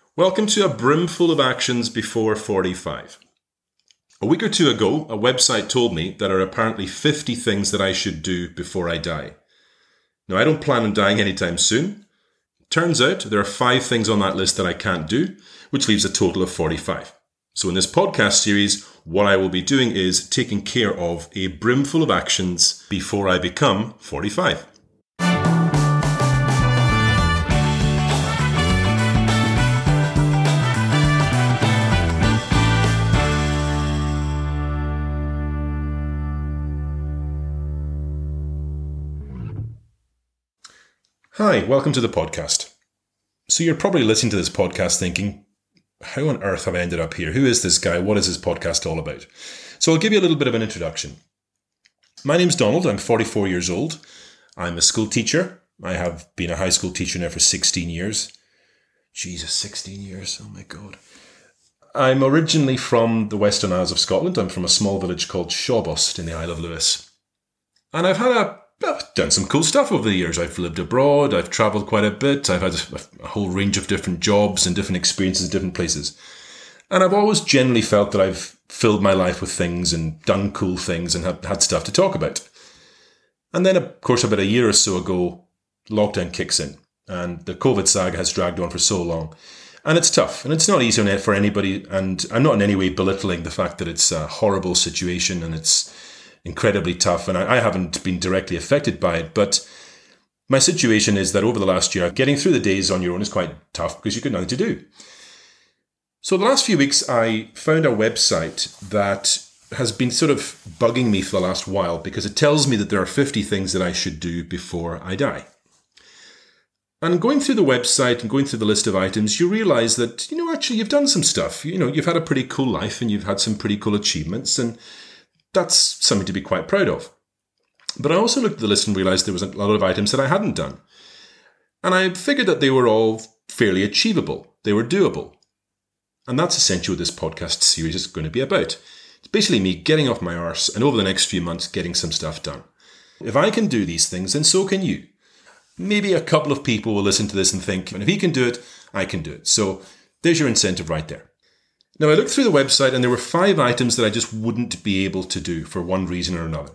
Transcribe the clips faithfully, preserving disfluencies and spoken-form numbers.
Welcome to a brimful of actions before forty-five. A week or two ago, a website told me there are apparently fifty things that I should do before I die. Now, I don't plan on dying anytime soon. Turns out there are five things on that list that I can't do, which leaves a total of forty-five. So in this podcast series, what I will be doing is taking care of a brimful of actions before I become forty-five. Hi, welcome to the podcast. So you're probably listening to this podcast thinking, how on earth have I ended up here? Who is this guy? What is this podcast all about? So I'll give you a little bit of an introduction. My name's Donald. I'm forty-four years old. I'm a school teacher. I have been a high school teacher now for sixteen years. Jesus, sixteen years. Oh my God. I'm originally from the Western Isles of Scotland. I'm from a small village called Shawbost in the Isle of Lewis. And I've had a I've done some cool stuff over the years. I've lived abroad, I've travelled quite a bit, I've had a, a whole range of different jobs and different experiences in different places. And I've always generally felt that I've filled my life with things and done cool things and had, had stuff to talk about. And then, of course, about a year or so ago, lockdown kicks in and the COVID saga has dragged on for so long. And it's tough and it's not easy for anybody. And I'm not in any way belittling the fact that it's a horrible situation and it's incredibly tough, and I, I haven't been directly affected by it, but my situation is that over the last year, getting through the days on your own is quite tough because you've got nothing to do. So the last few weeks, I found a website that has been sort of bugging me for the last while because it tells me that there are fifty things that I should do before I die. And going through the website and going through the list of items, you realize that, you know, actually you've done some stuff. You know, you've had a pretty cool life and you've had some pretty cool achievements, and that's something to be quite proud of. But I also looked at the list and realised there was a lot of items that I hadn't done. And I figured that they were all fairly achievable. They were doable. And that's essentially what this podcast series is going to be about. It's basically me getting off my arse and over the next few months getting some stuff done. If I can do these things, then so can you. Maybe a couple of people will listen to this and think, if he can do it, I can do it. So there's your incentive right there. Now, I looked through the website and there were five items that I just wouldn't be able to do for one reason or another.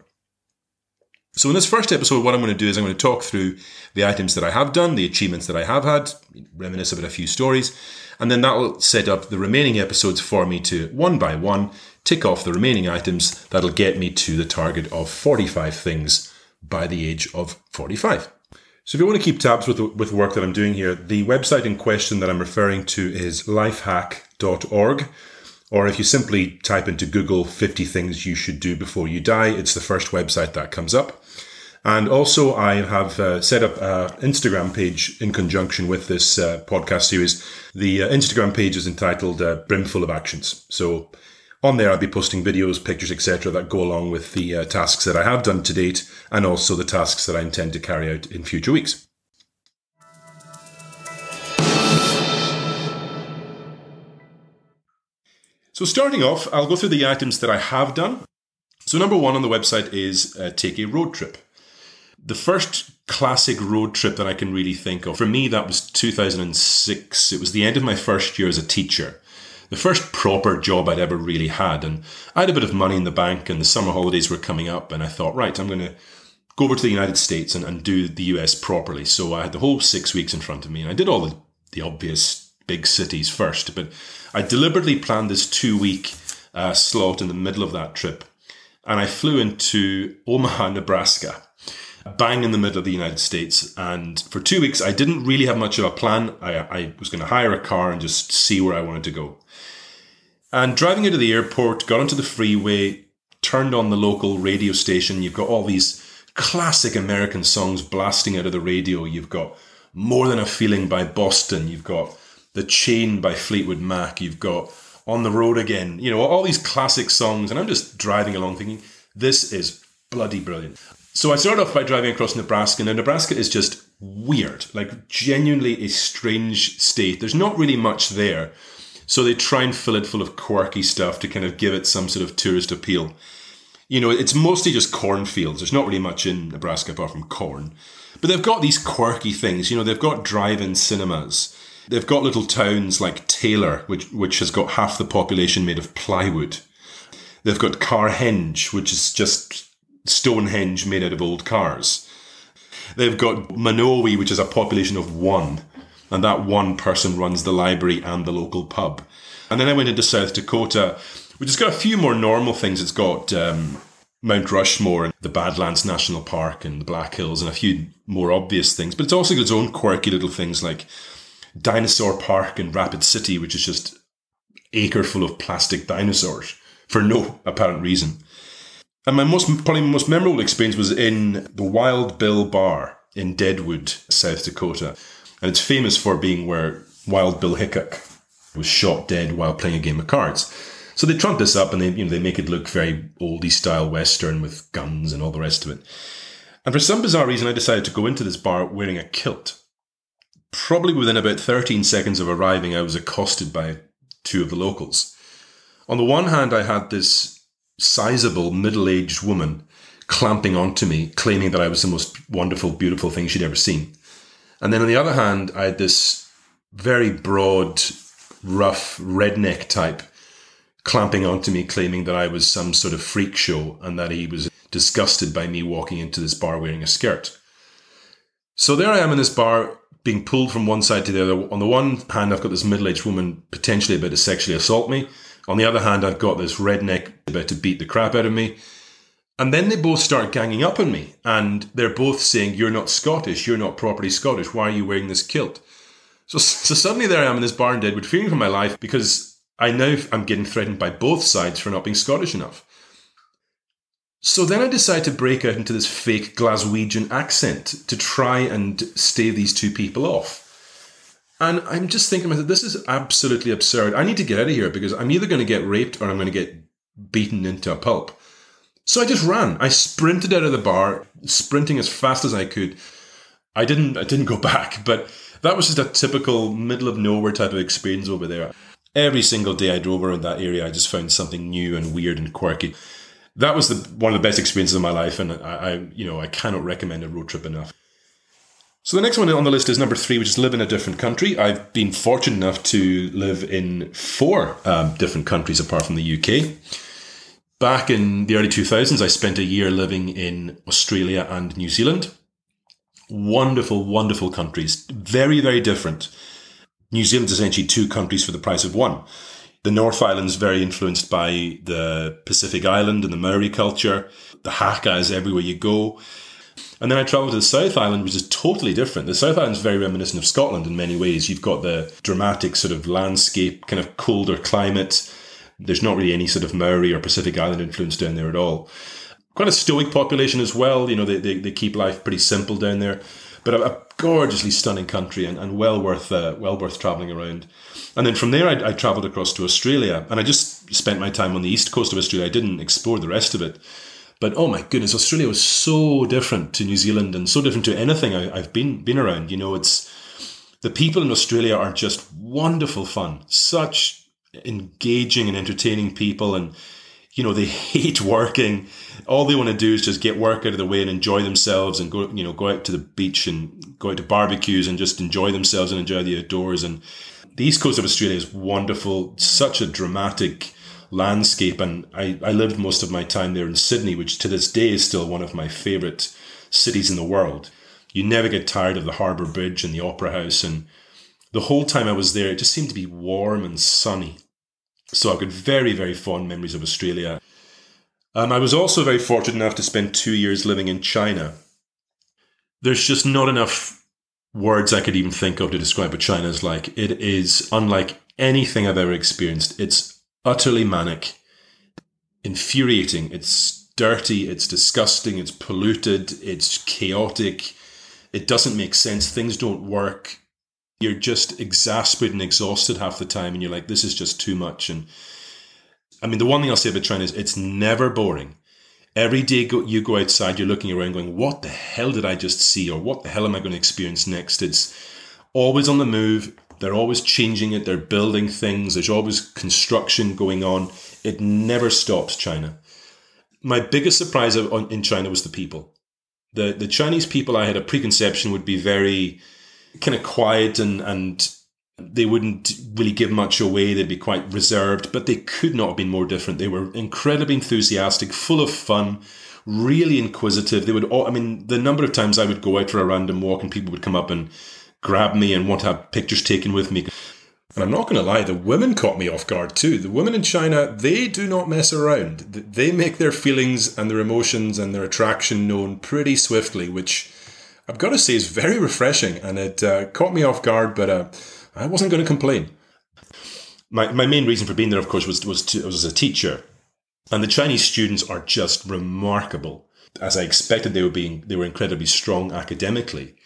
So in this first episode, what I'm going to do is I'm going to talk through the items that I have done, the achievements that I have had, reminisce about a few stories, and then that will set up the remaining episodes for me to, one by one, tick off the remaining items that'll get me to the target of forty-five things by the age of forty-five. So if you want to keep tabs with the, with the work that I'm doing here, the website in question that I'm referring to is lifehack dot org, or if you simply type into Google fifty things you should do before you die, it's the first website that comes up. And also I have uh, set up an Instagram page in conjunction with this uh, podcast series. The uh, Instagram page is entitled uh, Brimful of Actions. So on there I'll be posting videos, pictures, et cetera that go along with the uh, tasks that I have done to date and also the tasks that I intend to carry out in future weeks. So starting off, I'll go through the items that I have done. So number one on the website is uh, take a road trip. The first classic road trip that I can really think of, for me, that was two thousand six. It was the end of my first year as a teacher. The first proper job I'd ever really had. And I had a bit of money in the bank and the summer holidays were coming up. And I thought, right, I'm going to go over to the United States and, and do the U S properly. So I had the whole six weeks in front of me. And I did all the, the obvious big cities first. But I deliberately planned this two-week uh, slot in the middle of that trip. And I flew into Omaha, Nebraska, bang in the middle of the United States. And for two weeks, I didn't really have much of a plan. I, I was going to hire a car and just see where I wanted to go. And driving into the airport, got onto the freeway, turned on the local radio station. You've got all these classic American songs blasting out of the radio. You've got More Than a Feeling by Boston. You've got The Chain by Fleetwood Mac. You've got On the Road Again. You know, all these classic songs. And I'm just driving along thinking, this is bloody brilliant. So I started off by driving across Nebraska. Now, Nebraska is just weird, like genuinely a strange state. There's not really much there. So they try and fill it full of quirky stuff to kind of give it some sort of tourist appeal. You know, it's mostly just cornfields. There's not really much in Nebraska apart from corn. But they've got these quirky things. You know, they've got drive-in cinemas. They've got little towns like Taylor, which which has got half the population made of plywood. They've got Carhenge, which is just Stonehenge made out of old cars. They've got Manowi, which is a population of one, and that one person runs the library and the local pub. And then I went into South Dakota, which has got a few more normal things. It's got um, Mount Rushmore and the Badlands National Park and the Black Hills and a few more obvious things. But it's also got its own quirky little things like Dinosaur Park in Rapid City, which is just acre full of plastic dinosaurs for no apparent reason. And my most, probably most memorable experience was in the Wild Bill Bar in Deadwood, South Dakota. And it's famous for being where Wild Bill Hickok was shot dead while playing a game of cards. So they trump this up and they, you know, they make it look very oldie style Western with guns and all the rest of it. And for some bizarre reason, I decided to go into this bar wearing a kilt. Probably within about thirteen seconds of arriving, I was accosted by two of the locals. On the one hand, I had this sizable middle-aged woman clamping onto me, claiming that I was the most wonderful, beautiful thing she'd ever seen. And then on the other hand, I had this very broad, rough, redneck type clamping onto me, claiming that I was some sort of freak show and that he was disgusted by me walking into this bar wearing a skirt. So there I am in this bar, being pulled from one side to the other. On the one hand, I've got this middle-aged woman potentially about to sexually assault me. On the other hand, I've got this redneck about to beat the crap out of me. And then they both start ganging up on me. And they're both saying, you're not Scottish. You're not properly Scottish. Why are you wearing this kilt? So, so suddenly there I am in this bar in Deadwood, fearing for my life because I know I'm getting threatened by both sides for not being Scottish enough. So then I decide to break out into this fake Glaswegian accent to try and stave these two people off. And I'm just thinking, this is absolutely absurd. I need to get out of here because I'm either going to get raped or I'm going to get beaten into a pulp. So I just ran. I sprinted out of the bar, sprinting as fast as I could. I didn't I didn't go back, but that was just a typical middle of nowhere type of experience over there. Every single day I drove around that area, I just found something new and weird and quirky. That was the one of the best experiences of my life, and I, I you know I cannot recommend a road trip enough. So the next one on the list is number three, which is live in a different country. I've been fortunate enough to live in four um, different countries apart from the U K. Back in the early two thousands, I spent a year living in Australia and New Zealand. Wonderful, wonderful countries. Very, very different. New Zealand's essentially two countries for the price of one. The North Island's very influenced by the Pacific Island and the Maori culture. The haka is everywhere you go. And then I travelled to the South Island, which is totally different. The South Island is very reminiscent of Scotland in many ways. You've got the dramatic sort of landscape, kind of colder climate. There's not really any sort of Maori or Pacific Island influence down there at all. Quite a stoic population as well. You know, they they, they keep life pretty simple down there. But a, a gorgeously stunning country and, and well worth uh, well worth travelling around. And then from there, I, I travelled across to Australia. And I just spent my time on the east coast of Australia. I didn't explore the rest of it. But oh my goodness, Australia was so different to New Zealand and so different to anything I, I've been been around. You know, it's the people in Australia are just wonderful fun. Such engaging and entertaining people, and you know they hate working. All they want to do is just get work out of the way and enjoy themselves, and go you know go out to the beach and go out to barbecues and just enjoy themselves and enjoy the outdoors. And the east coast of Australia is wonderful. Such a dramatic landscape, and I, I lived most of my time there in Sydney, which to this day is still one of my favourite cities in the world. You never get tired of the Harbour Bridge and the Opera House, and the whole time I was there, it just seemed to be warm and sunny. So I've got very, very fond memories of Australia. Um, I was also very fortunate enough to spend two years living in China. There's just not enough words I could even think of to describe what China is like. It is unlike anything I've ever experienced. It's utterly manic, infuriating. It's dirty. It's disgusting. It's polluted. It's chaotic. It doesn't make sense. Things don't work. You're just exasperated and exhausted half the time, and you're like, this is just too much. And I mean, the one thing I'll say about China is it's never boring. Every day go, you go outside, you're looking around going, what the hell did I just see? Or what the hell am I going to experience next? It's always on the move. They're always changing it. They're building things. There's always construction going on. It never stops, China. My biggest surprise in China was the people. The, the Chinese people, I had a preconception would be very kind of quiet and, and They wouldn't really give much away. They'd be quite reserved, but they could not have been more different. They were incredibly enthusiastic, full of fun, really inquisitive. They would all, I mean, the number of times I would go out for a random walk and people would come up and grab me and want to have pictures taken with me. And I'm not going to lie, the women caught me off guard too. The women in China, they do not mess around. They make their feelings and their emotions and their attraction known pretty swiftly, which I've got to say is very refreshing. And it uh, caught me off guard, but uh, I wasn't going to complain. My my main reason for being there, of course, was, was, to, was as a teacher. And the Chinese students are just remarkable. As I expected, they were being they were incredibly strong academically.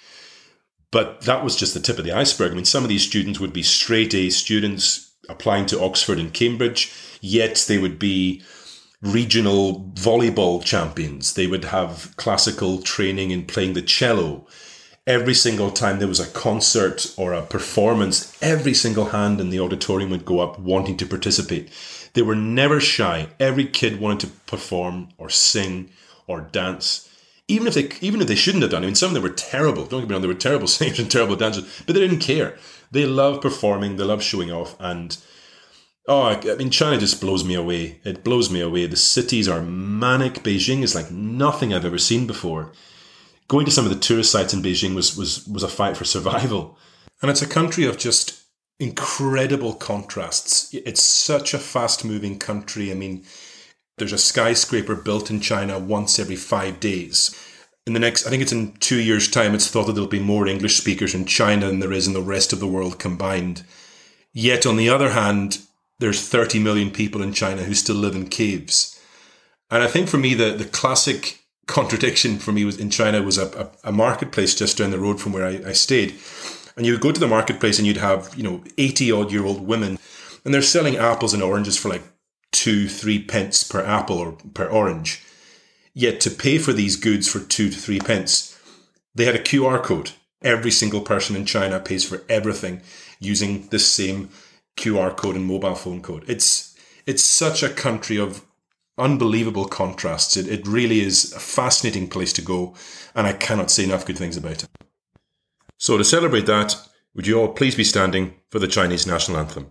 But that was just the tip of the iceberg. I mean, some of these students would be straight A students applying to Oxford and Cambridge, yet they would be regional volleyball champions. They would have classical training in playing the cello. Every single time there was a concert or a performance, every single hand in the auditorium would go up wanting to participate. They were never shy. Every kid wanted to perform or sing or dance, even if they even if they shouldn't have done. I mean, some of them were terrible. Don't get me wrong, they were terrible singers and terrible dancers, but they didn't care. They love performing. They love showing off. And oh, I mean, China just blows me away. It blows me away. The cities are manic. Beijing is like nothing I've ever seen before. Going to some of the tourist sites in Beijing was, was, was a fight for survival. And it's a country of just incredible contrasts. It's such a fast-moving country. I mean, there's a skyscraper built in China once every five days. In the next, I think it's in two years' time, it's thought that there'll be more English speakers in China than there is in the rest of the world combined. Yet, on the other hand, there's thirty million people in China who still live in caves. And I think for me, the, the classic contradiction for me was in China was a, a, a marketplace just down the road from where I, I stayed. And you would go to the marketplace and you'd have, you know, eighty odd year old women, and they're selling apples and oranges for like two, three pence per apple or per orange. Yet to pay for these goods for two to three pence, they had a Q R code. Every single person in China pays for everything using the same Q R code and mobile phone code. It's it's such a country of unbelievable contrasts. It, it really is a fascinating place to go, and I cannot say enough good things about it. So to celebrate that, would you all please be standing for the Chinese national anthem?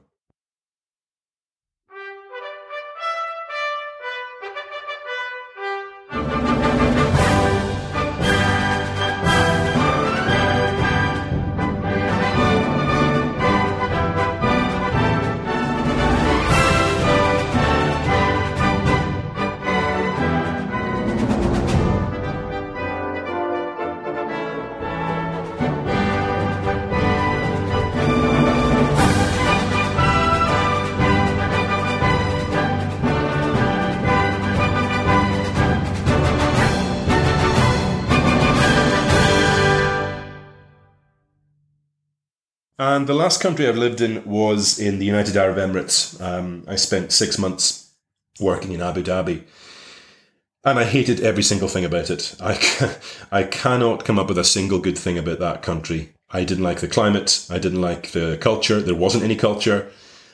And the last country I've lived in was in the United Arab Emirates. Um, I spent six months working in Abu Dhabi. And I hated every single thing about it. I, I cannot come up with a single good thing about that country. I didn't like the climate. I didn't like the culture. There wasn't any culture.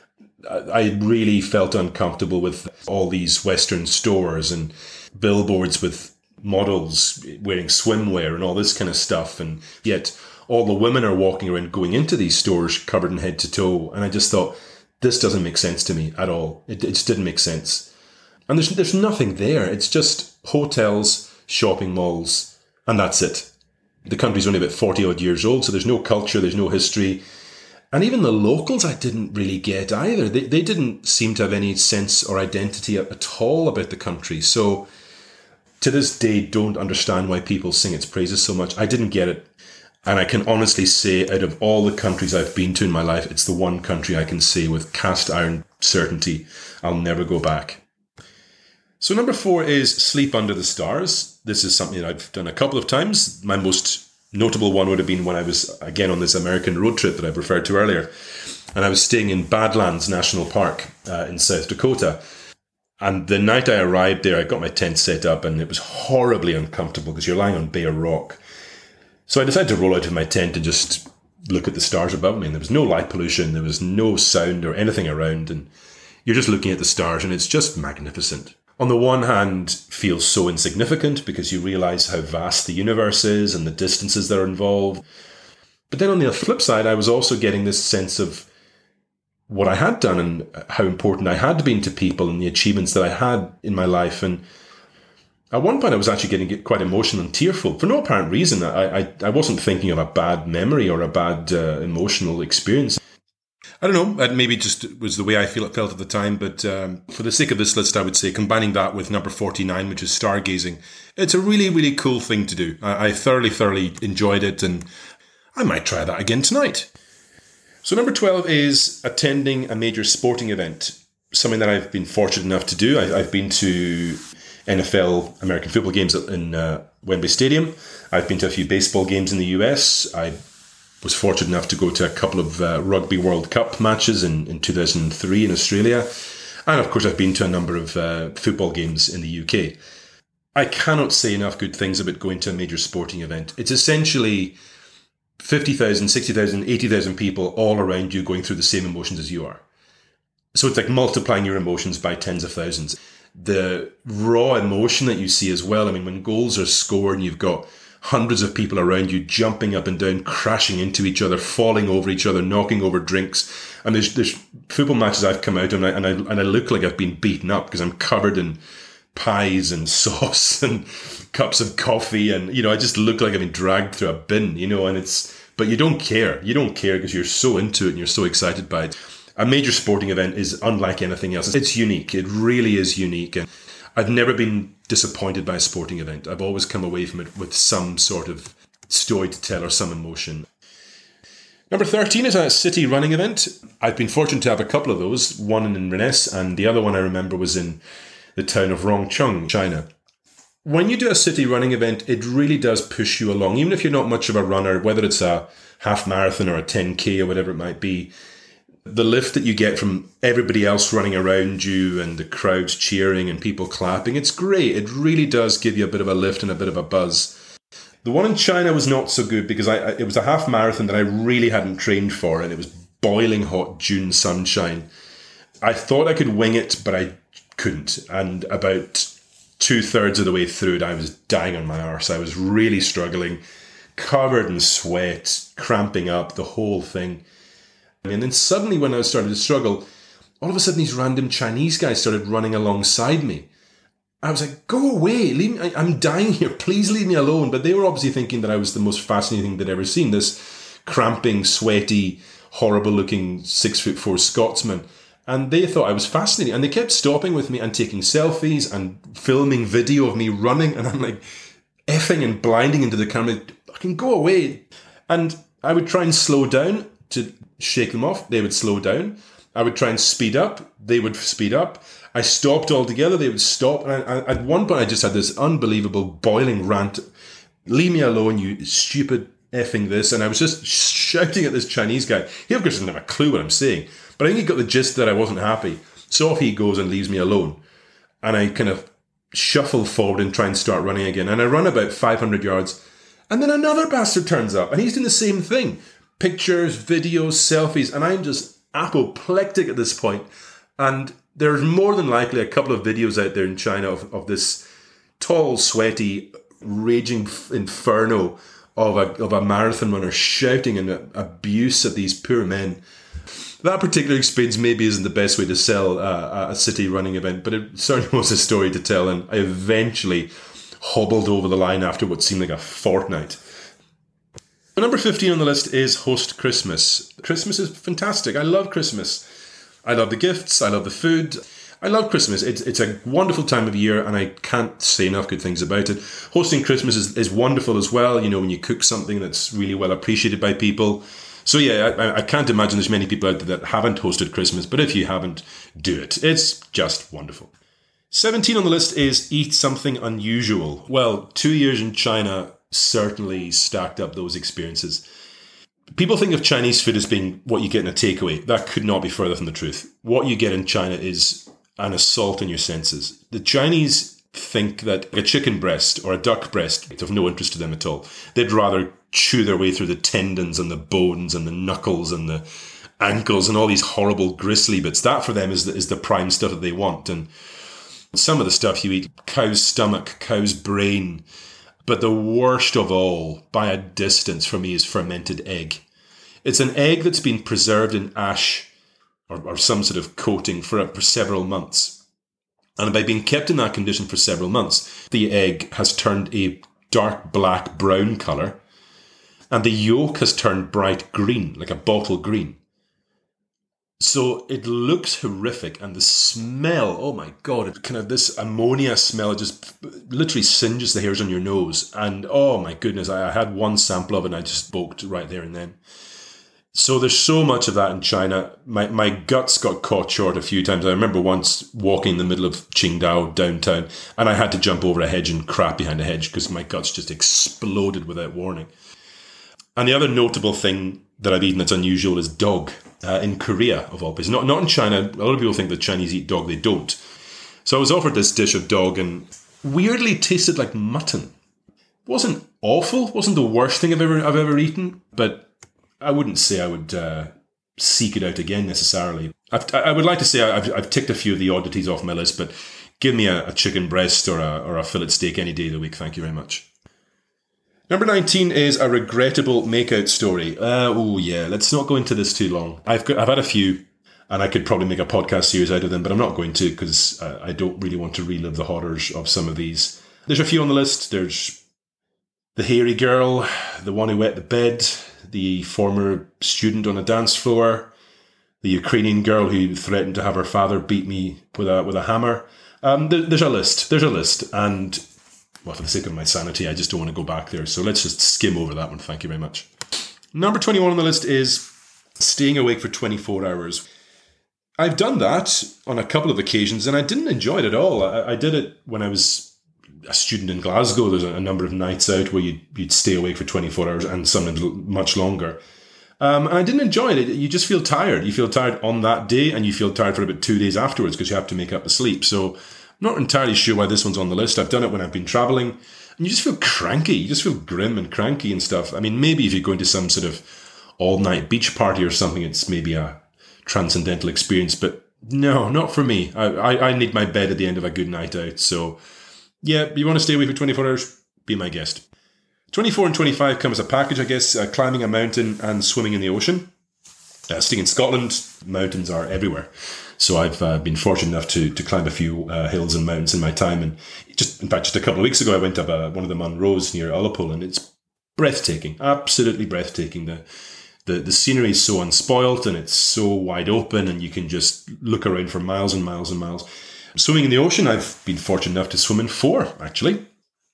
I really felt uncomfortable with all these Western stores and billboards with models wearing swimwear and all this kind of stuff. And yet all the women are walking around going into these stores covered in head to toe. And I just thought, this doesn't make sense to me at all. It, it just didn't make sense. And there's there's nothing there. It's just hotels, shopping malls, and that's it. The country's only about forty odd years old, so there's no culture, there's no history. And even the locals I didn't really get either. They they didn't seem to have any sense or identity at all about the country. So to this day, don't understand why people sing its praises so much. I didn't get it. And I can honestly say, out of all the countries I've been to in my life, it's the one country I can say with cast iron certainty, I'll never go back. So number four is sleep under the stars. This is something that I've done a couple of times. My most notable one would have been when I was, again, on this American road trip that I've referred to earlier. And I was staying in Badlands National Park uh, in South Dakota. And the night I arrived there, I got my tent set up and it was horribly uncomfortable because you're lying on bare rock. So I decided to roll out of my tent and just look at the stars above me. And there was no light pollution. There was no sound or anything around. And you're just looking at the stars and it's just magnificent. On the one hand, feels so insignificant because you realize how vast the universe is and the distances that are involved. But then on the flip side, I was also getting this sense of what I had done and how important I had been to people and the achievements that I had in my life. And at one point, I was actually getting quite emotional and tearful for no apparent reason. I I, I wasn't thinking of a bad memory or a bad uh, emotional experience. I don't know, that maybe just was the way I feel it felt at the time, but um, for the sake of this list, I would say combining that with number forty-nine, which is stargazing, it's a really, really cool thing to do. I, I thoroughly, thoroughly enjoyed it, and I might try that again tonight. So number twelve is attending a major sporting event, something that I've been fortunate enough to do. I, I've been to N F L American football games in uh, Wembley Stadium. I've been to a few baseball games in the U S. I was fortunate enough to go to a couple of uh, Rugby World Cup matches in, in two thousand three in Australia. And of course, I've been to a number of uh, football games in the U K. I cannot say enough good things about going to a major sporting event. It's essentially fifty thousand, sixty thousand, eighty thousand people all around you going through the same emotions as you are. So it's like multiplying your emotions by tens of thousands. The raw emotion that you see as well. I mean, when goals are scored and you've got hundreds of people around you jumping up and down, crashing into each other, falling over each other, knocking over drinks. And there's there's football matches I've come out of and I, and I, and I look like I've been beaten up because I'm covered in pies and sauce and cups of coffee. And, you know, I just look like I've been dragged through a bin, you know, and it's, but you don't care. You don't care because you're so into it and you're so excited by it. A major sporting event is unlike anything else. It's unique. It really is unique. And I've never been disappointed by a sporting event. I've always come away from it with some sort of story to tell or some emotion. Number thirteen is a city running event. I've been fortunate to have a couple of those, one in Rennes and the other one I remember was in the town of Rongcheng, China. When you do a city running event, it really does push you along. Even if you're not much of a runner, whether it's a half marathon or a ten K or whatever it might be, the lift that you get from everybody else running around you and the crowds cheering and people clapping, it's great. It really does give you a bit of a lift and a bit of a buzz. The one in China was not so good because I, I it was a half marathon that I really hadn't trained for and it was boiling hot June sunshine. I thought I could wing it, but I couldn't. And about two thirds of the way through it, I was dying on my arse. I was really struggling, covered in sweat, cramping up, the whole thing. And then suddenly when I was starting to struggle, all of a sudden these random Chinese guys started running alongside me. I was like, go away, leave me, I'm dying here, please leave me alone. But they were obviously thinking that I was the most fascinating thing they'd ever seen, this cramping, sweaty, horrible looking six foot four Scotsman. And they thought I was fascinating. And they kept stopping with me and taking selfies and filming video of me running. And I'm like effing and blinding into the camera, I can go away. And I would try and slow down to shake them off, they would slow down. I would try and speed up, they would speed up. I stopped altogether, they would stop. And I, I, at one point, I just had this unbelievable boiling rant. Leave me alone, you stupid effing this. And I was just shouting at this Chinese guy. He, of course, doesn't have a clue what I'm saying. But I think he got the gist that I wasn't happy. So off he goes and leaves me alone. And I kind of shuffle forward and try and start running again. And I run about five hundred yards. And then another bastard turns up. And he's doing the same thing. Pictures, videos, selfies, and I'm just apoplectic at this point. And there's more than likely a couple of videos out there in China of, of this tall, sweaty, raging inferno of a of a marathon runner shouting and abuse at these poor men. That particular experience maybe isn't the best way to sell uh, a city running event, but it certainly was a story to tell, and I eventually hobbled over the line after what seemed like a fortnight. Number fifteen on the list is host Christmas. Christmas is fantastic. I love Christmas. I love the gifts. I love the food. I love Christmas. It's it's a wonderful time of year and I can't say enough good things about it. Hosting Christmas is, is wonderful as well. You know, when you cook something that's really well appreciated by people. So yeah, I, I can't imagine there's many people out there that haven't hosted Christmas, but if you haven't, do it. It's just wonderful. seventeen on the list is eat something unusual. Well, two years in China certainly stacked up those experiences. People think of Chinese food as being what you get in a takeaway. That could not be further from the truth. What you get in China is an assault on your senses. The Chinese think that a chicken breast or a duck breast is of no interest to them at all. They'd rather chew their way through the tendons and the bones and the knuckles and the ankles and all these horrible gristly bits. That for them is the, is the prime stuff that they want. And some of the stuff you eat, cow's stomach, cow's brain. But the worst of all, by a distance for me, is fermented egg. It's an egg that's been preserved in ash or, or some sort of coating for, for several months. And by being kept in that condition for several months, the egg has turned a dark black brown colour, and the yolk has turned bright green, like a bottle green. So it looks horrific, and the smell, oh my God, it kind of this ammonia smell, it just literally singes the hairs on your nose. And oh my goodness, I, I had one sample of it and I just bulked right there and then. So there's so much of that in China. My my guts got caught short a few times. I remember once walking in the middle of Qingdao downtown, and I had to jump over a hedge and crap behind a hedge because my guts just exploded without warning. And the other notable thing that I've eaten that's unusual is dog. Uh, in Korea, of all places. Not, not in China. A lot of people think that Chinese eat dog. They don't. So I was offered this dish of dog and weirdly tasted like mutton. Wasn't awful. Wasn't the worst thing I've ever I've ever eaten. But I wouldn't say I would uh, seek it out again necessarily. I've, I would like to say I've, I've ticked a few of the oddities off my list, but give me a, a chicken breast or a, or a fillet steak any day of the week. Thank you very much. Number nineteen is a regrettable makeout story. Uh, oh yeah, let's not go into this too long. I've got, I've had a few, and I could probably make a podcast series out of them, but I'm not going to because uh, I don't really want to relive the horrors of some of these. There's a few on the list. There's the hairy girl, the one who wet the bed, the former student on a dance floor, the Ukrainian girl who threatened to have her father beat me with a with a hammer. Um, there, there's a list. There's a list, and well, for the sake of my sanity, I just don't want to go back there. So let's just skim over that one. Thank you very much. Number twenty-one on the list is staying awake for twenty-four hours. I've done that on a couple of occasions, and I didn't enjoy it at all. I, I did it when I was a student in Glasgow. There's a, a number of nights out where you'd, you'd stay awake for twenty-four hours and sometimes much longer. Um, and I didn't enjoy it. You just feel tired. You feel tired on that day, and you feel tired for about two days afterwards because you have to make up the sleep. So not entirely sure why this one's on the list. I've done it when I've been traveling, and you just feel cranky. You just feel grim and cranky and stuff. I mean, maybe if you're going to some sort of all-night beach party or something, it's maybe a transcendental experience. But no, not for me. I, I, I need my bed at the end of a good night out. So yeah, you want to stay awake for twenty-four hours? Be my guest. twenty-four and twenty-five come as a package, I guess. Uh, climbing a mountain and swimming in the ocean. Uh, staying in Scotland, mountains are everywhere. So I've uh, been fortunate enough to to climb a few uh, hills and mountains in my time. And just, in fact, just a couple of weeks ago, I went up uh, one of the Munros near Ullapool, and it's breathtaking, absolutely breathtaking. The, the the scenery is so unspoilt, and it's so wide open, and you can just look around for miles and miles and miles. Swimming in the ocean, I've been fortunate enough to swim in four, actually.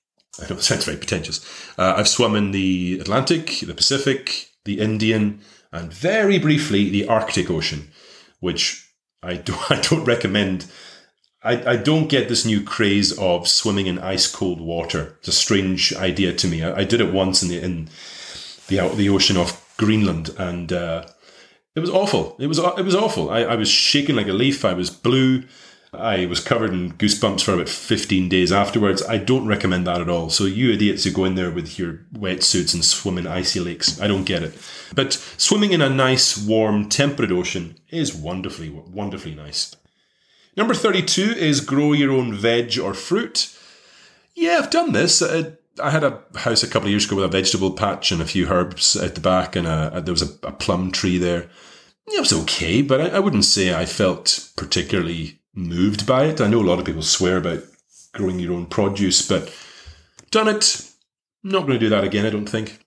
I know it sounds very pretentious. Uh, I've swum in the Atlantic, the Pacific, the Indian, and very briefly the Arctic Ocean, which I don't, I don't recommend. I, I don't get this new craze of swimming in ice cold water. It's a strange idea to me. I, I did it once in the in the the ocean off Greenland, and uh, it was awful. It was it was awful. I, I was shaking like a leaf. I was blue. I was covered in goosebumps for about fifteen days afterwards. I don't recommend that at all. So you idiots who go in there with your wetsuits and swim in icy lakes, I don't get it. But swimming in a nice, warm, temperate ocean is wonderfully, wonderfully nice. Number thirty-two is grow your own veg or fruit. Yeah, I've done this. I, I had a house a couple of years ago with a vegetable patch and a few herbs at the back, and a, a, there was a, a plum tree there. Yeah, it was okay, but I, I wouldn't say I felt particularly moved by it. I know a lot of people swear about growing your own produce, but done it. Not going to do that again, I don't think.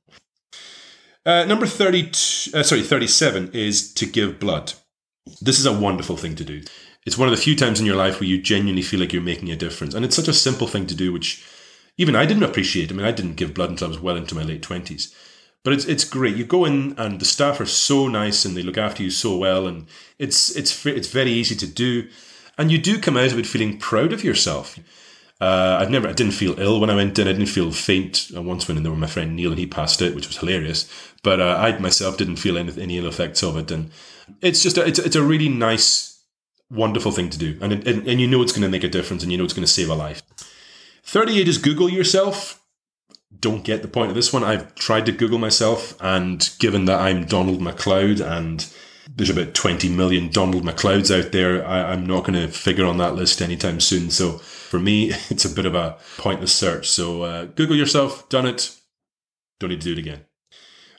Uh, number thirty, uh, sorry, thirty-seven is to give blood. This is a wonderful thing to do. It's one of the few times in your life where you genuinely feel like you're making a difference. And it's such a simple thing to do, which even I didn't appreciate. I mean, I didn't give blood until I was well into my late twenties. But it's it's great. You go in and the staff are so nice and they look after you so well. And it's it's it's very easy to do. And you do come out of it feeling proud of yourself. Uh, I've never, I didn't feel ill when I went in. I didn't feel faint. I once went in there with my friend Neil and he passed out, which was hilarious. But uh, I myself didn't feel any, any ill effects of it. And it's just, a, it's, it's a really nice, wonderful thing to do. And, it, and, and you know it's going to make a difference and you know it's going to save a life. thirty-eight is Google yourself. Don't get the point of this one. I've tried to Google myself, and given that I'm Donald MacLeod and there's about twenty million Donald MacLeods out there, I, I'm not going to figure on that list anytime soon. So for me, it's a bit of a pointless search. So uh, Google yourself, done it, don't need to do it again.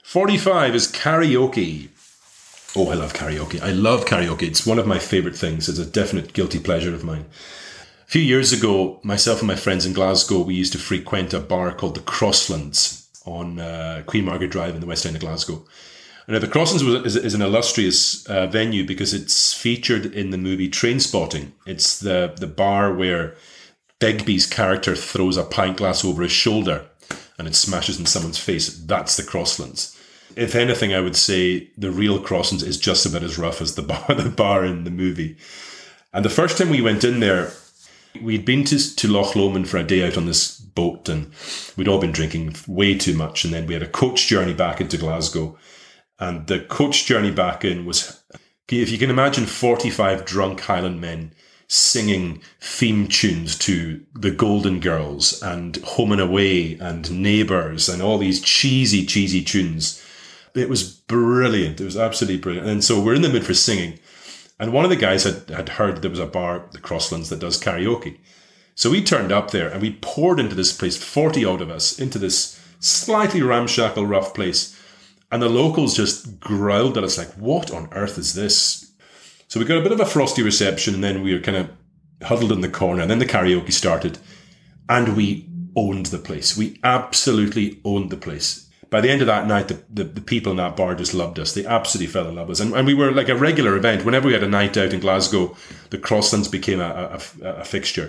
forty-five is karaoke. Oh, I love karaoke. I love karaoke. It's one of my favourite things. It's a definite guilty pleasure of mine. A few years ago, myself and my friends in Glasgow, we used to frequent a bar called the Crosslands on uh, Queen Margaret Drive in the West End of Glasgow. Now, the Crosslands was, is, is an illustrious uh, venue because it's featured in the movie Trainspotting. It's the, the bar where Begbie's character throws a pint glass over his shoulder and it smashes in someone's face. That's the Crosslands. If anything, I would say the real Crosslands is just about as rough as the bar, the bar in the movie. And the first time we went in there, we'd been to, to Loch Lomond for a day out on this boat and we'd all been drinking way too much. And then we had a coach journey back into Glasgow. And the coach journey back in was, if you can imagine forty-five drunk Highland men singing theme tunes to the Golden Girls and Home and Away and Neighbours and all these cheesy, cheesy tunes. It was brilliant. It was absolutely brilliant. And so we're in the mood for singing. And one of the guys had, had heard that there was a bar, the Crosslands, that does karaoke. So we turned up there and we poured into this place, forty odd of us, into this slightly ramshackle, rough place. And the locals just growled at us like, what on earth is this? So we got a bit of a frosty reception and then we were kind of huddled in the corner and then the karaoke started and we owned the place. We absolutely owned the place. By the end of that night, the, the, the people in that bar just loved us. They absolutely fell in love with us. And, and we were like a regular event. Whenever we had a night out in Glasgow, the Crosslands became a, a, a fixture.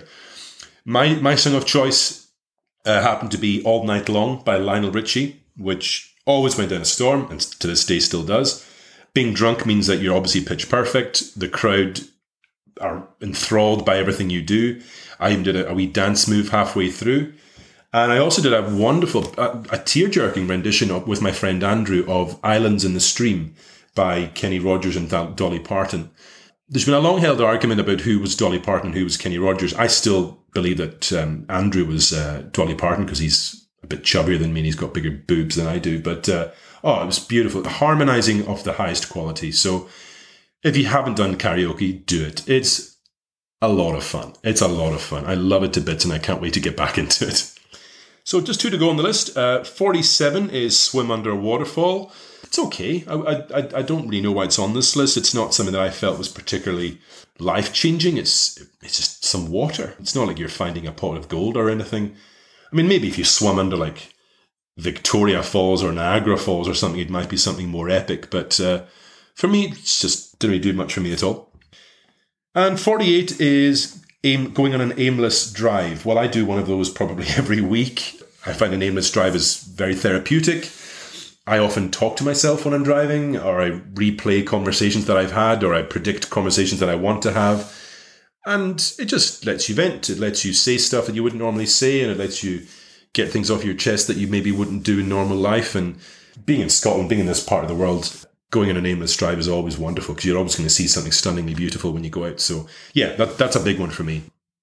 My my song of choice uh, happened to be All Night Long by Lionel Richie, which always went down a storm and to this day still does. Being drunk means that you're obviously pitch perfect. The crowd are enthralled by everything you do. I even did a, a wee dance move halfway through. And I also did a wonderful, a, a tear-jerking rendition of, with my friend Andrew of Islands in the Stream by Kenny Rogers and Dolly Parton. There's been a long-held argument about who was Dolly Parton and who was Kenny Rogers. I still believe that um, Andrew was uh, Dolly Parton because he's a bit chubbier than me and he's got bigger boobs than I do. But, uh, oh, it was beautiful. The harmonising of the highest quality. So if you haven't done karaoke, do it. It's a lot of fun. It's a lot of fun. I love it to bits and I can't wait to get back into it. So just two to go on the list. Uh, forty-seven is Swim Under a Waterfall. It's okay. I, I I don't really know why it's on this list. It's not something that I felt was particularly life-changing. It's it's just some water. It's not like you're finding a pot of gold or anything. I mean, maybe if you swam under like Victoria Falls or Niagara Falls or something, it might be something more epic. But uh, for me, it's just didn't really do much for me at all. And forty-eight is aim, going on an aimless drive. Well, I do one of those probably every week. I find an aimless drive is very therapeutic. I often talk to myself when I'm driving, or I replay conversations that I've had, or I predict conversations that I want to have. And it just lets you vent. It lets you say stuff that you wouldn't normally say, and it lets you get things off your chest that you maybe wouldn't do in normal life. And being in Scotland, being in this part of the world, going on an aimless drive is always wonderful because you're always going to see something stunningly beautiful when you go out. So yeah, that, that's a big one for me.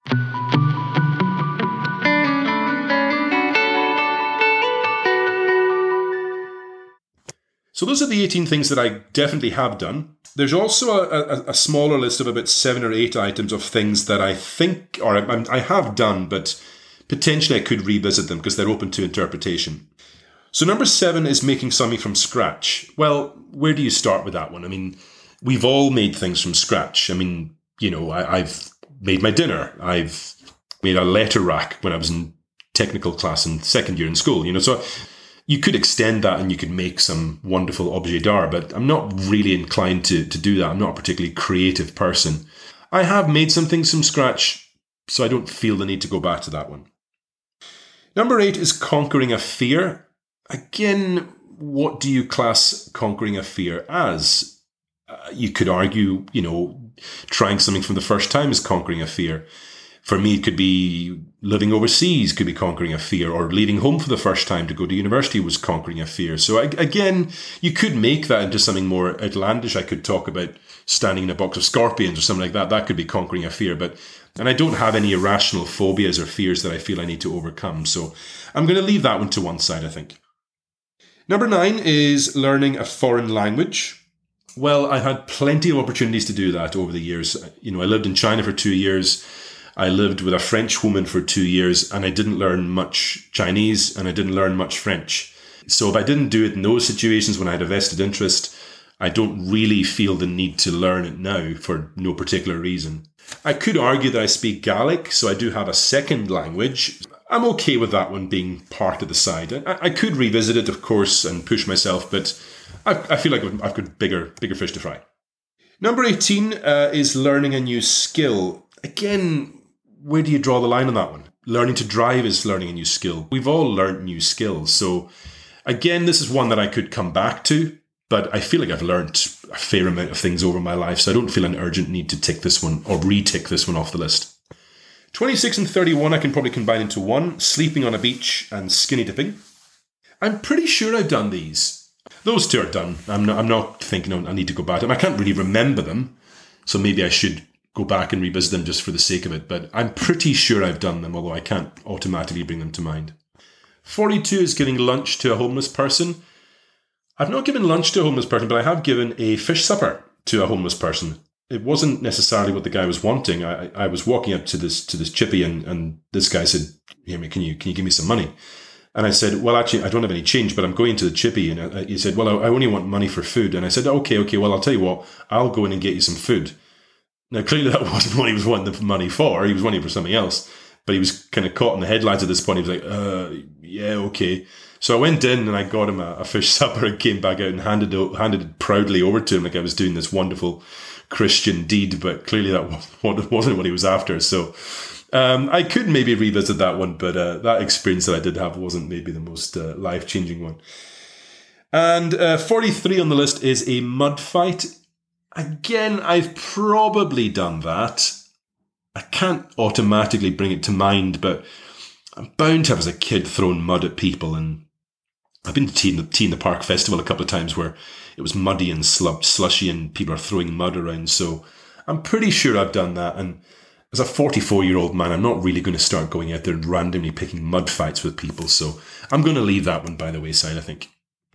So those are the eighteen things that I definitely have done. There's also a, a, a smaller list of about seven or eight items of things that I think, or I, I have done, but potentially I could revisit them because they're open to interpretation. So number seven is making something from scratch. Well, where do you start with that one? I mean, we've all made things from scratch. I mean, you know, I, I've made my dinner. I've made a letter rack when I was in technical class in second year in school, you know, so you could extend that and you could make some wonderful objet d'art, but I'm not really inclined to, to do that. I'm not a particularly creative person. I have made some things from scratch, so I don't feel the need to go back to that one. Number eight is conquering a fear. Again, what do you class conquering a fear as? Uh, you could argue, you know, trying something for the first time is conquering a fear. For me, it could be living overseas, could be conquering a fear, or leaving home for the first time to go to university was conquering a fear. So again, you could make that into something more outlandish. I could talk about standing in a box of scorpions or something like that. That could be conquering a fear. But and I don't have any irrational phobias or fears that I feel I need to overcome. So I'm going to leave that one to one side, I think. Number nine is learning a foreign language. Well, I've had plenty of opportunities to do that over the years. You know, I lived in China for two years. I lived with a French woman for two years and I didn't learn much Chinese and I didn't learn much French. So if I didn't do it in those situations when I had a vested interest, I don't really feel the need to learn it now for no particular reason. I could argue that I speak Gaelic, so I do have a second language. I'm okay with that one being parked at the side. I, I could revisit it, of course, and push myself, but I, I feel like I've got bigger, bigger fish to fry. Number eighteen uh, is learning a new skill. Again, where do you draw the line on that one? Learning to drive is learning a new skill. We've all learned new skills. So again, this is one that I could come back to, but I feel like I've learned a fair amount of things over my life, so I don't feel an urgent need to tick this one or re-tick this one off the list. twenty-six and thirty-one I can probably combine into one, sleeping on a beach and skinny dipping. I'm pretty sure I've done these. Those two are done. I'm not, I'm not thinking I need to go back to them. I can't really remember them, so maybe I should go back and revisit them just for the sake of it, but I'm pretty sure I've done them, although I can't automatically bring them to mind. forty-two is giving lunch to a homeless person. I've not given lunch to a homeless person, but I have given a fish supper to a homeless person. It wasn't necessarily what the guy was wanting. I, I was walking up to this to this chippy, and, and this guy said, "Hear me, can you can you give me some money?" And I said, "Well, actually, I don't have any change, but I'm going to the chippy." And I, he said, "Well, I, I only want money for food." And I said, "Okay, okay. Well, I'll tell you what. I'll go in and get you some food." Now, clearly, that wasn't what he was wanting the money for. He was wanting it for something else. But he was kind of caught in the headlines at this point. He was like, "Uh, yeah, okay." So I went in and I got him a, a fish supper and came back out and handed it, handed it proudly over to him like I was doing this wonderful Christian deed. But clearly, that wasn't what he was after. So um, I could maybe revisit that one, but uh, that experience that I did have wasn't maybe the most uh, life-changing one. And uh, forty-three on the list is a mud fight. Again, I've probably done that. I can't automatically bring it to mind, but I'm bound to have as a kid thrown mud at people. And I've been to Tea in the, Tea in the Park Festival a couple of times where it was muddy and slub, slushy and people are throwing mud around. So I'm pretty sure I've done that. And as a forty-four-year-old man, I'm not really going to start going out there and randomly picking mud fights with people. So I'm going to leave that one by the wayside, I think.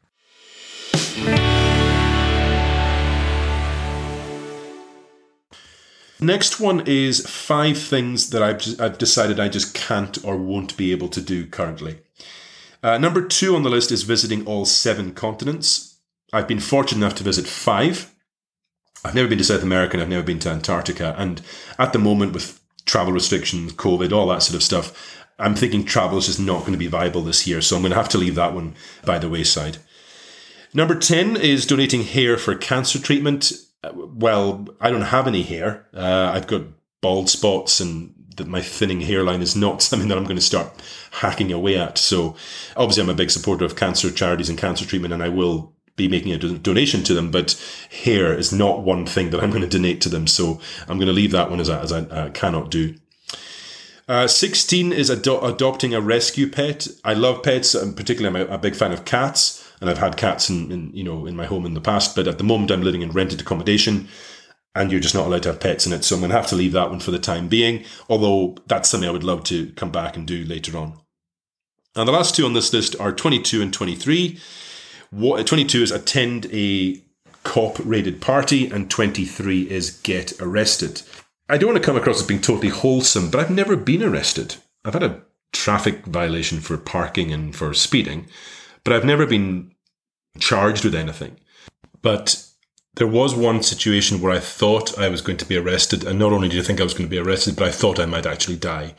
Next one is five things that I've, just, I've decided I just can't or won't be able to do currently. Uh, number two on the list is visiting all seven continents. I've been fortunate enough to visit five. I've never been to South America and I've never been to Antarctica. And at the moment, with travel restrictions, COVID, all that sort of stuff, I'm thinking travel is just not going to be viable this year. So I'm going to have to leave that one by the wayside. Number ten is donating hair for cancer treatment. Well, I don't have any hair. Uh, I've got bald spots, and that my thinning hairline is not something that I'm going to start hacking away at. So obviously I'm a big supporter of cancer charities and cancer treatment, and I will be making a do- donation to them, but hair is not one thing that I'm going to donate to them. So I'm going to leave that one as I, as I uh, cannot do. Uh, sixteen is ado- adopting a rescue pet. I love pets, and particularly I'm a, a big fan of cats. And I've had cats in, in, you know, in my home in the past, but at the moment I'm living in rented accommodation and you're just not allowed to have pets in it. So I'm going to have to leave that one for the time being, although that's something I would love to come back and do later on. And the last two on this list are twenty-two and twenty-three. What, twenty-two is attend a cop-raided party and twenty-three is get arrested. I don't want to come across as being totally wholesome, but I've never been arrested. I've had a traffic violation for parking and for speeding, but I've never been charged with anything. But there was one situation where I thought I was going to be arrested, and not only did I think I was going to be arrested, but I thought I might actually die.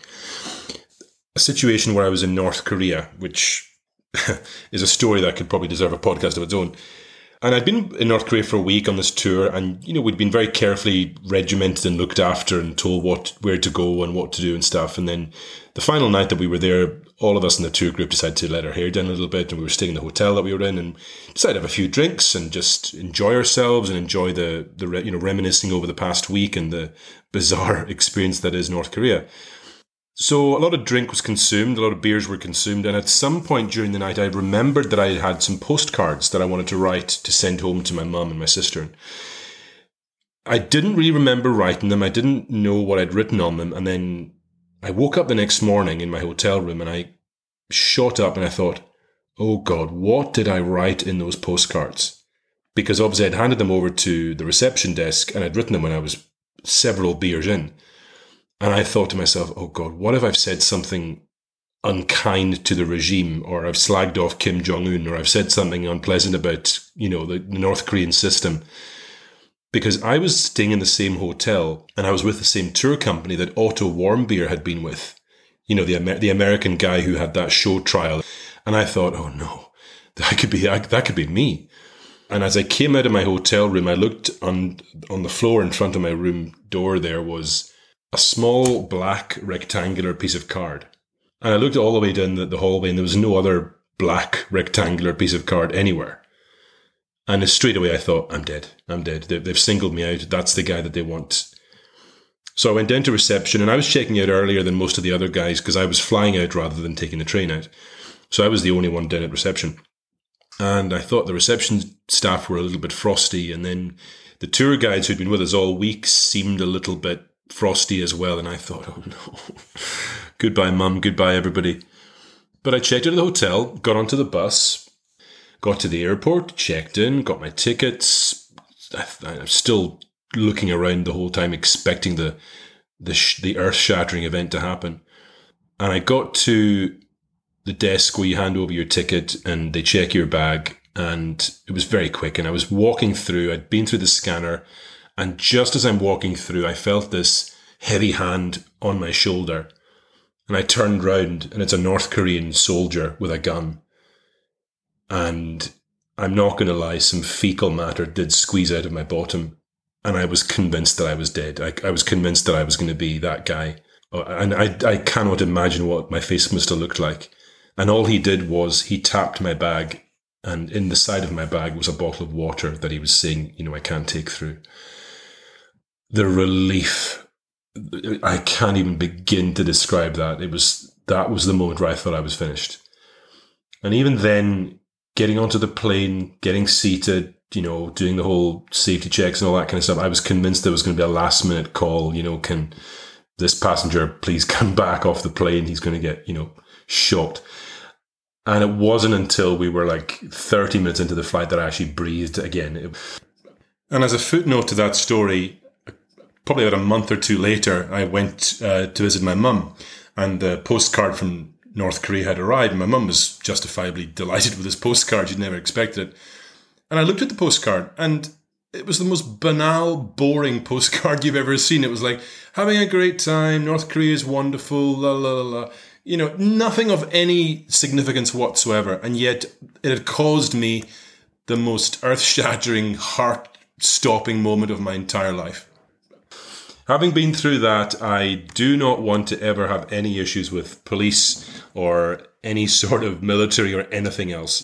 A situation where I was in North Korea, which is a story that could probably deserve a podcast of its own. And I'd been in North Korea for a week on this tour, and you know we'd been very carefully regimented and looked after and told what where to go and what to do and stuff. And then the final night that we were there, all of us in the tour group decided to let our hair down a little bit, and we were staying in the hotel that we were in, and decided to have a few drinks and just enjoy ourselves and enjoy the the you know reminiscing over the past week and the bizarre experience that is North Korea. So a lot of drink was consumed, a lot of beers were consumed, and at some point during the night I remembered that I had some postcards that I wanted to write to send home to my mum and my sister. I didn't really remember writing them, I didn't know what I'd written on them, and then I woke up the next morning in my hotel room and I shot up and I thought, oh God, what did I write in those postcards? Because obviously I'd handed them over to the reception desk and I'd written them when I was several beers in. And I thought to myself, oh God, what if I've said something unkind to the regime, or I've slagged off Kim Jong-un, or I've said something unpleasant about, you know, the, the North Korean system. Because I was staying in the same hotel and I was with the same tour company that Otto Warmbier had been with. You know, the Amer- the American guy who had that show trial. And I thought, oh no, that could be I, that could be me. And as I came out of my hotel room, I looked on on the floor in front of my room door. There was a small black rectangular piece of card. And I looked all the way down the, the hallway and there was no other black rectangular piece of card anywhere. And straight away I thought, I'm dead. I'm dead. They, they've singled me out. That's the guy that they want. So I went down to reception and I was checking out earlier than most of the other guys because I was flying out rather than taking the train out. So I was the only one down at reception. And I thought the reception staff were a little bit frosty. And then the tour guides who'd been with us all week seemed a little bit frosty as well. And I thought, oh no, goodbye mum, goodbye everybody. But I checked into the hotel, got onto the bus, got to the airport, checked in, got my tickets. I, I'm still looking around the whole time, expecting the the, sh- the earth-shattering event to happen. And I got to the desk where you hand over your ticket and they check your bag. And it was very quick. And I was walking through, I'd been through the scanner. And just as I'm walking through, I felt this heavy hand on my shoulder. And I turned round and it's a North Korean soldier with a gun. And I'm not going to lie, some fecal matter did squeeze out of my bottom. And I was convinced that I was dead. I, I was convinced that I was going to be that guy. And I, I cannot imagine what my face must have looked like. And all he did was he tapped my bag. And in the side of my bag was a bottle of water that he was saying, you know, I can't take through. The relief, I can't even begin to describe that. It was, that was the moment where I thought I was finished. And even then, getting onto the plane, getting seated, you know, doing the whole safety checks and all that kind of stuff, I was convinced there was going to be a last minute call, you know, can this passenger please come back off the plane? He's going to get, you know, shot. And it wasn't until we were like thirty minutes into the flight that I actually breathed again. It, and as a footnote to that story, probably about a month or two later, I went uh, to visit my mum, and the postcard from North Korea had arrived. My mum was justifiably delighted with this postcard. She'd never expected it. And I looked at the postcard, and it was the most banal, boring postcard you've ever seen. It was like, having a great time, North Korea is wonderful, la la la la. You know, nothing of any significance whatsoever. And yet it had caused me the most earth-shattering, heart-stopping moment of my entire life. Having been through that, I do not want to ever have any issues with police or any sort of military or anything else.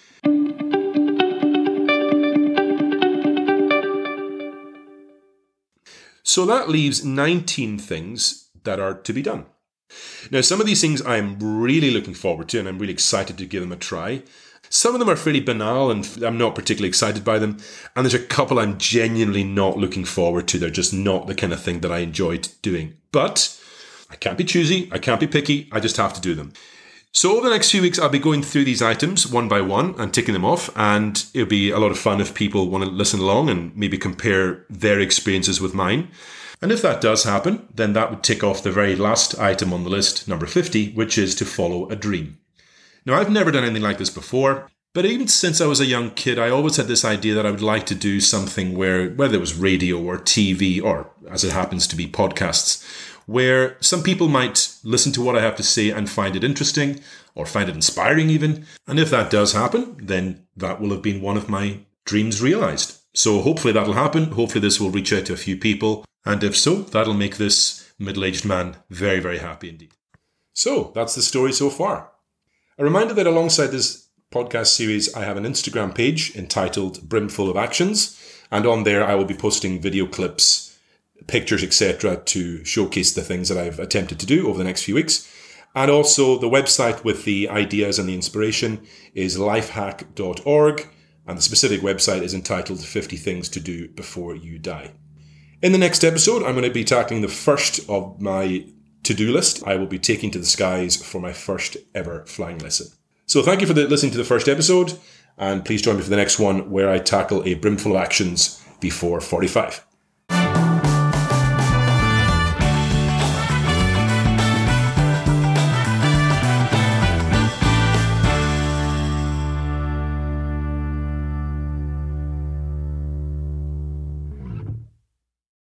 So that leaves nineteen things that are to be done. Now, some of these things I'm really looking forward to and I'm really excited to give them a try. Some of them are fairly banal and I'm not particularly excited by them. And there's a couple I'm genuinely not looking forward to. They're just not the kind of thing that I enjoyed doing. But I can't be choosy. I can't be picky. I just have to do them. So over the next few weeks, I'll be going through these items one by one and ticking them off. And it'll be a lot of fun if people want to listen along and maybe compare their experiences with mine. And if that does happen, then that would tick off the very last item on the list, number fifty, which is to follow a dream. Now, I've never done anything like this before, but even since I was a young kid, I always had this idea that I would like to do something where, whether it was radio or T V, or as it happens to be podcasts, where some people might listen to what I have to say and find it interesting, or find it inspiring even. And if that does happen, then that will have been one of my dreams realized. So hopefully that'll happen. Hopefully this will reach out to a few people. And if so, that'll make this middle-aged man very, very happy indeed. So that's the story so far. A reminder that alongside this podcast series, I have an Instagram page entitled Brimful of Actions. And on there, I will be posting video clips, pictures, et cetera to showcase the things that I've attempted to do over the next few weeks. And also the website with the ideas and the inspiration is lifehack dot org. And the specific website is entitled fifty Things to Do Before You Die. In the next episode, I'm going to be tackling the first of my to-do list. I will be taking to the skies for my first ever flying lesson. So thank you for the, listening to the first episode, and please join me for the next one where I tackle a brimful of actions before forty-five.